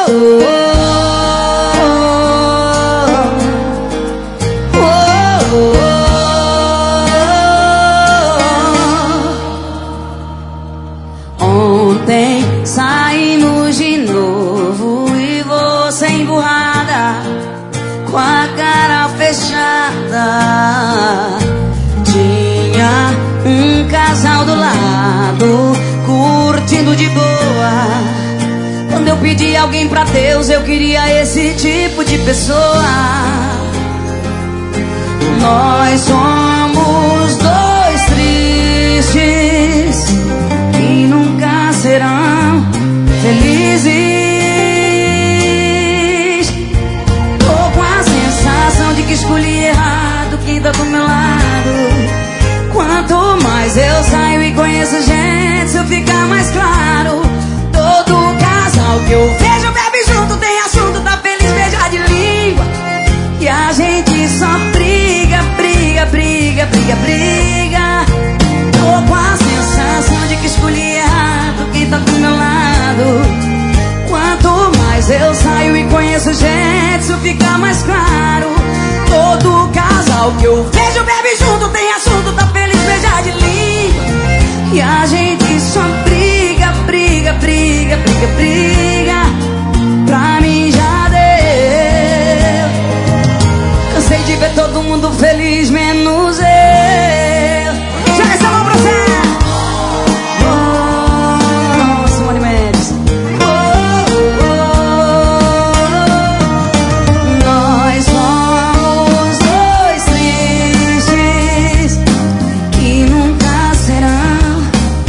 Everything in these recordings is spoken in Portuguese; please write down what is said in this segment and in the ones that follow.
Ontem saímos de novo e você emburrada, com a cara fechada. Tinha um casal do lado, curtindo de boa. Quando eu pedi alguém pra Deus, eu queria esse tipo de pessoa. Nós somos dois tristes que nunca serão felizes. Tô com a sensação de que escolhi errado quem tá do meu lado. Quanto mais eu saio e conheço gente, isso fica mais claro. Todo casal que eu vejo bebe junto, tem assunto, tá feliz, beija de língua. E a gente só briga, briga, briga, briga, briga. Tô com a sensação de que escolhi errado quem tá do meu lado. Quanto mais eu saio e conheço gente, isso fica mais claro. Todo casal que eu vejo bebe junto, tem assunto, tá feliz, beija de língua. E a gente só briga, briga, briga, briga, briga. Pra mim já deu. Cansei de ver todo mundo feliz, menos eu. Joga essa mão pra você. Oh, Simone Mendes. Nós somos dois tristes que nunca serão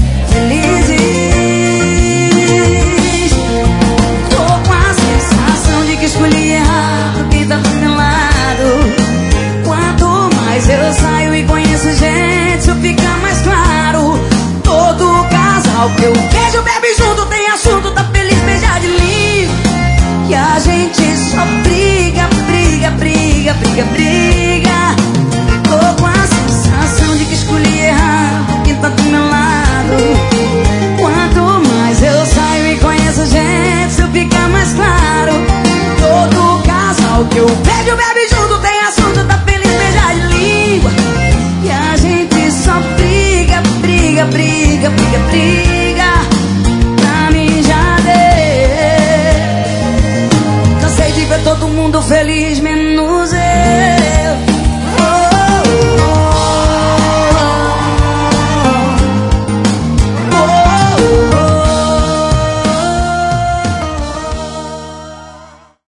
felizes. Tô com a sensação de que escolhi errado quem tá do meu lado. Quanto mais eu saio e conheço gente, isso fica mais claro. Todo casal que eu vejo bebe junto, tem assunto, tá feliz, beija de língua. E a gente só briga, briga, briga, briga, briga. Tô com a sensação de que escolhi errado quem tá do meu lado. Quanto mais eu saio e conheço gente, isso fica mais claro. Todo casal que eu vejo bebe junto, tem assunto, tá feliz, beija de língua. E a gente só briga, briga, briga, briga, briga. Pra mim já deu. Cansei de ver todo mundo feliz,